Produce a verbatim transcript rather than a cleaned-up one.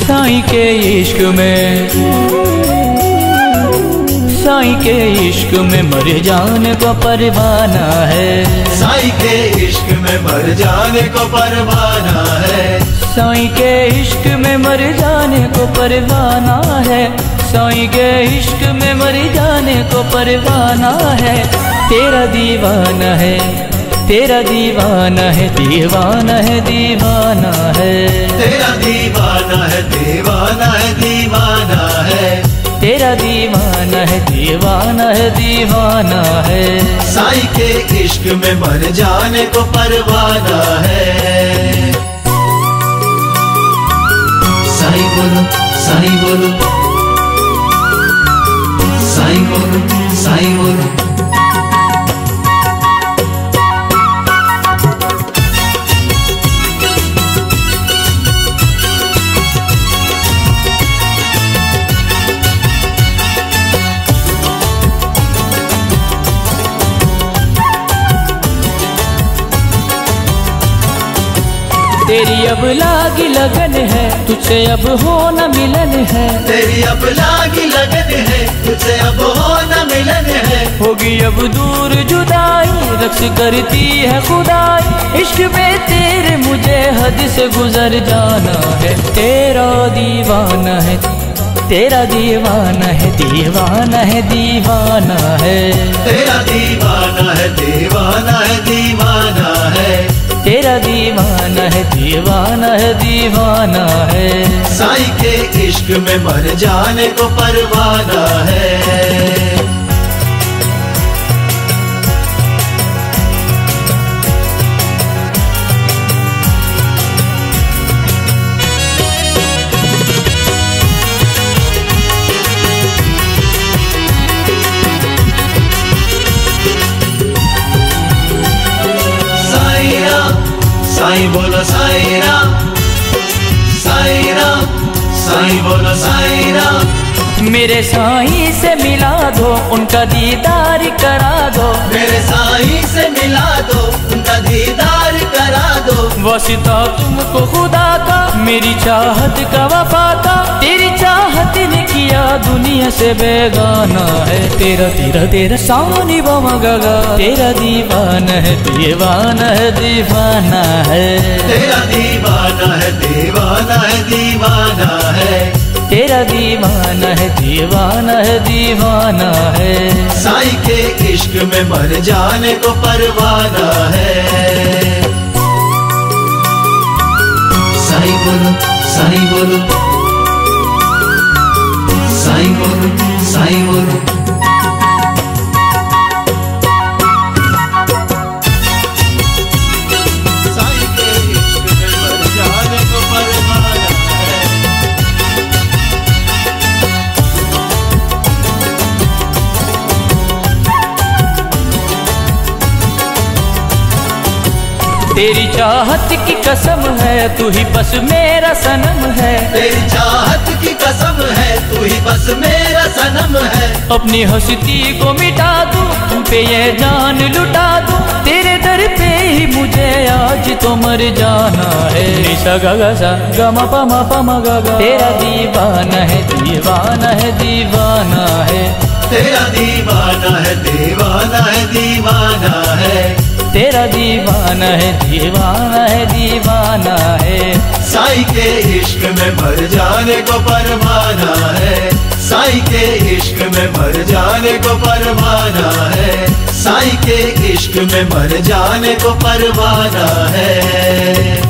साईं के इश्क में, साईं के इश्क में मर जाने को परवाना है। साईं के इश्क में मर जाने को परवाना है। साईं के इश्क में मर जाने को परवाना है। साईं के इश्क में मर जाने को परवाना है। तेरा दीवाना है, तेरा दीवाना है, दीवाना है, दीवाना है। तेरा दीवाना है, दीवाना है, दीवाना है। तेरा दीवाना है, दीवाना है, दीवाना है। साईं के इश्क में मर जाने को परवाना है। साईं बोलो, साईं बोलो, साईं बोलो, साईं बोलो। तेरी अब लागी लगन है, तुझसे अब हो न मिलन है। तेरी अब लागी लगन है, तुझसे अब हो न मिलन है। होगी अब दूर जुदाई, रक्स करती है खुदाई। इश्क में तेरे मुझे हद से गुजर जाना है। तेरा दीवाना है, तेरा दीवाना है, दीवाना है, दीवाना है। तेरा दीवाना है, दीवाना है, दीवाना है। तेरा दीवाना है, दीवाना है, दीवाना है। साईं के इश्क में मर जाने को परवाना है। साईं बोलो साईं राम, साईं राम, साईं बोलो साईं राम। मेरे साईं से मिला दो, उनका दीदार करा दो। मेरे साईं से मिला दो, उनका दीदार करा दो। वास्ता तुमको खुदा का, मेरी चाहत का वफा का। तेरी चाहत ने किया दुनिया से बेगाना है। तेरा तेरा तेरा सानी बाबा गागा। तेरा दीवाना है, दीवाना है, दीवाना है। तेरा दीवाना है, दीवाना है, दीवाना है। तेरा दीवाना है, दीवाना है, दीवाना है। साईं के इश्क में मर जाने को परवाना है। साईं बोलो, साईं बोलो, साईं बोलो, साईं बोलो। साईं के इश्क में मर जाने को परवाना है। तेरी चाहत की कसम है, तू ही बस मेरा सनम है। तेरी चाहत की कसम है, तू ही बस मेरा सनम है। अपनी हस्ती को मिटा दूं, तुम पे ये जान लुटा दूं। तेरे दर पे ही मुझे आज तो मर जाना है। निशा गा गा सा गा मा पा मा पा मा गा गा। तेरा दीवाना है, दीवाना है, दीवाना है। तेरा दीवाना है, दीवाना है, दीवाना है। तेरा दीवाना है, दीवाना है, दीवाना है। साईं के इश्क में मर जाने को परवाना है। साईं के इश्क में मर जाने को परवाना है। साईं के इश्क में मर जाने को परवाना है।